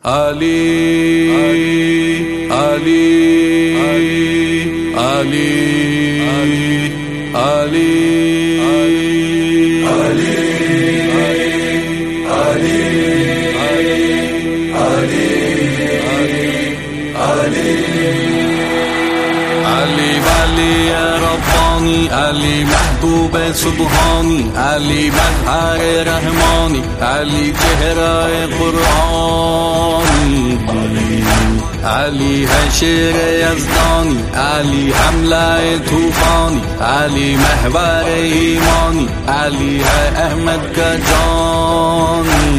Ali, Ali, Ali, Ali, Ali, Ali, Ali, Ali, Ali वाली रब्बानी, अली महबूब सुबहानी, अली मज़हर रहमानी, अली चेहरा कुरानी, अली है शेर यज़दानी, अली हमला तूफानी, अली महवर ईमानी, अली है अहमद का जानी,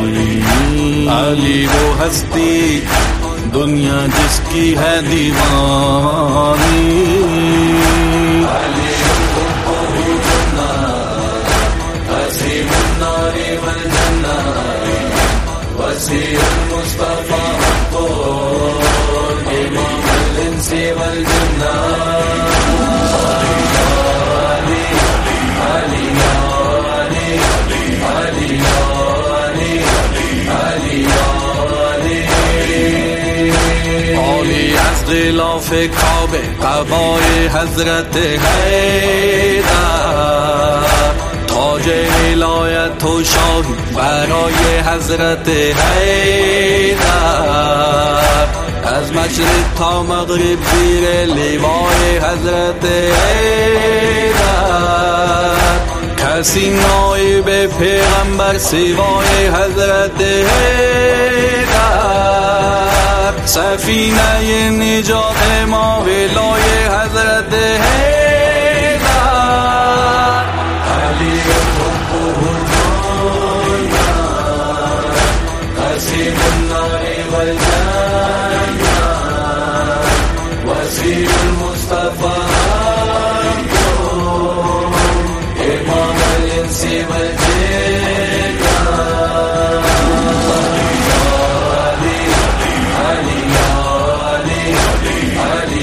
अली वो हस्ती दुनिया जिसकी है दीवानी, अली नारी वल जन्ना वसील मुस्तफा को इमाम इंसी वल जन्ना, अली अली अली अली अली अली गिलाफ काबे कबाए हजरत हैदर, ताजे विलायत व शाही برای حضرت حیدر، از مشرق تا مغرب زیر لیوای حضرت حیدر، کسی نایب پیغمبر سوای حضرت حیدر، سفینه نجات ما ولای حضرت حیدر، علی قسیم النار والجنة وسيل المصطفى إمام الإنس والجن، علي علي علي علي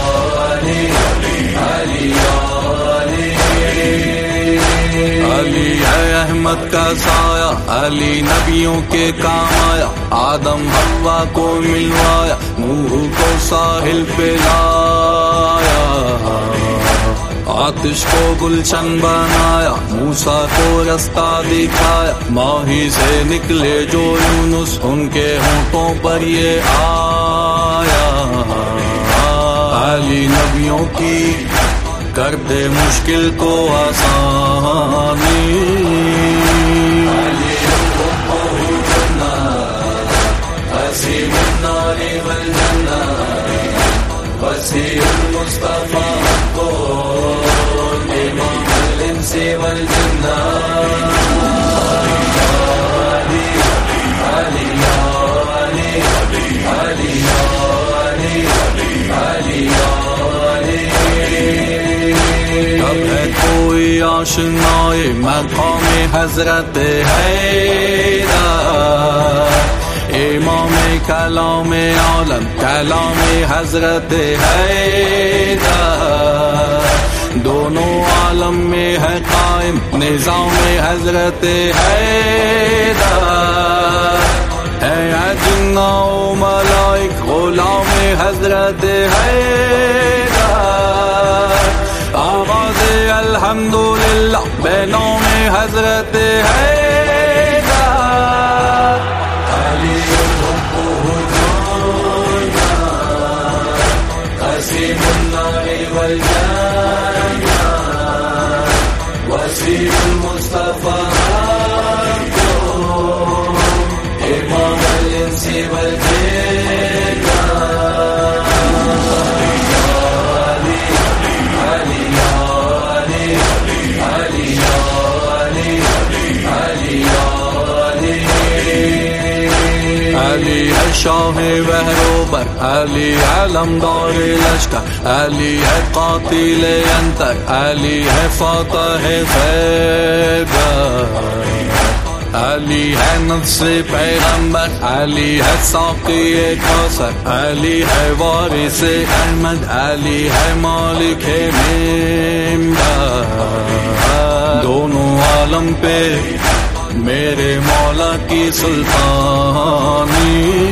علي علي अली है अहमद का साया, अली नबियों के काम आया, आदम हव्वा को मिलवाया, नूह को साहिल पे लाया, आतिश को गुलशन बनाया, मूसा को रास्ता दिखाया, माही से निकले जो यूनुस उनके होंठों पर ये आया, अली नबियों की कर दे मुश्किल को आसानी, अली हसीब नारी वल जन्ना वसील मुस्तफा को इमाम इंसी वल जन्ना, अली अली अली अली अली अली अब है कोई आशनाए मकाम हजरत हैदर, इमाम कलाम आलम कलाम हजरत हैदर, दोनों आलम में है कायम निजाम हजरत हैदर, है जिन्ना ओ मलाइक गुलाम हजरत हैदर, आवाज़ अल्हम्दुलिल्लाह बेनाम हजरत हैदर, अली قسيم النار والجنة وسيل المصطفى إمام الإنس والجن، अली है शाह बहरोबर, अली अलमदार लश्कर, अली है कातिल अंतर, अली है फातह खैबर, अली है नस्र पैगंबर, अली है साक़ी कौसर, अली है वारिस अहमद, अली है मालिक मिंबर, दोनों आलम पे मेरे मौला की सुल्तानी।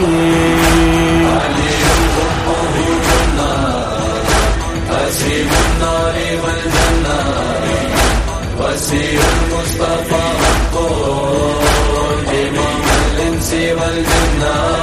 वल जन्नह